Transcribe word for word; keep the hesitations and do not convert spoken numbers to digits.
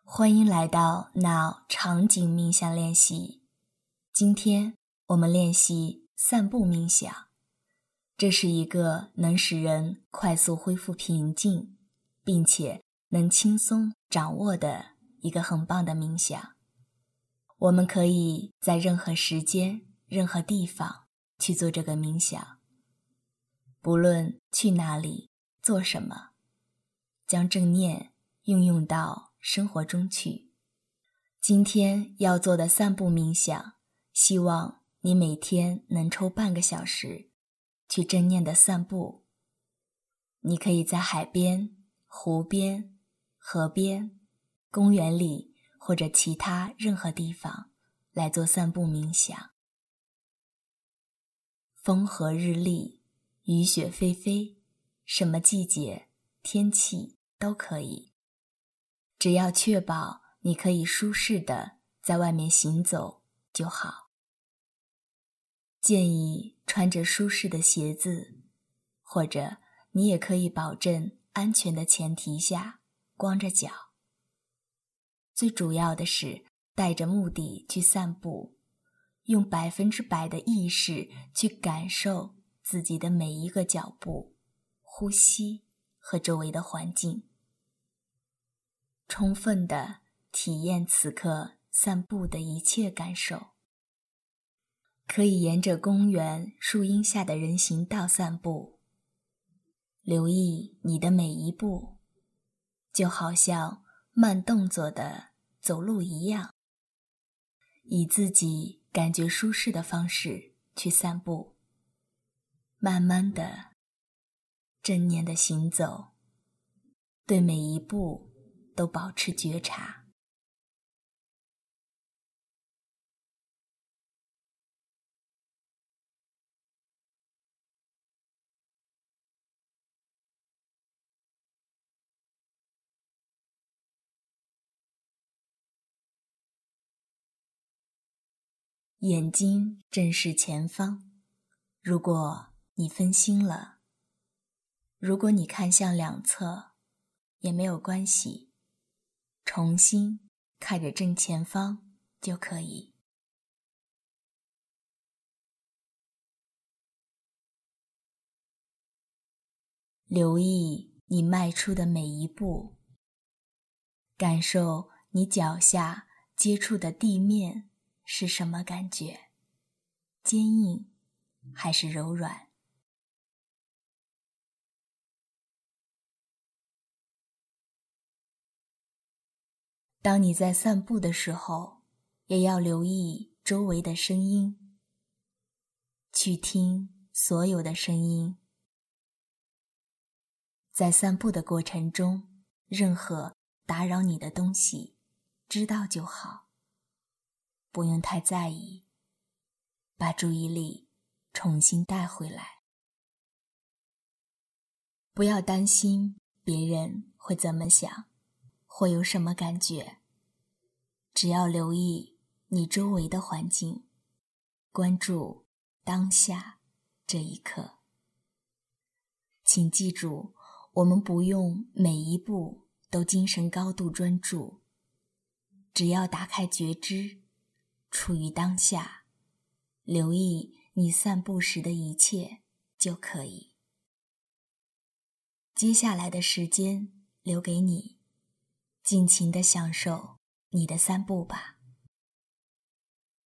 欢迎来到脑场景冥想练习。今天我们练习散步冥想，这是一个能使人快速恢复平静，并且能轻松掌握的一个很棒的冥想。我们可以在任何时间、任何地方去做这个冥想，不论去哪里、做什么，将正念运用到生活中去。今天要做的散步冥想，希望你每天能抽半个小时去正念的散步。你可以在海边、湖边、河边、公园里或者其他任何地方来做散步冥想。风和日丽，雨雪霏霏，什么季节、天气都可以。只要确保你可以舒适地在外面行走就好。建议穿着舒适的鞋子，或者你也可以保证安全的前提下光着脚。最主要的是带着目的去散步，用百分之百的意识去感受自己的每一个脚步、呼吸和周围的环境。充分地体验此刻散步的一切感受。可以沿着公园树荫下的人行道散步，留意你的每一步，就好像慢动作的走路一样，以自己感觉舒适的方式去散步，慢慢的、正念的行走，对每一步都保持觉察。眼睛正视前方，如果你分心了，如果你看向两侧，也没有关系，重新看着正前方就可以。留意你迈出的每一步，感受你脚下接触的地面是什么感觉？坚硬还是柔软？当你在散步的时候，也要留意周围的声音，去听所有的声音。在散步的过程中，任何打扰你的东西，知道就好，不用太在意，把注意力重新带回来。不要担心别人会怎么想，会有什么感觉，只要留意你周围的环境，关注当下这一刻。请记住，我们不用每一步都精神高度专注，只要打开觉知，处于当下，留意你散步时的一切就可以。接下来的时间留给你，尽情地享受你的散步吧。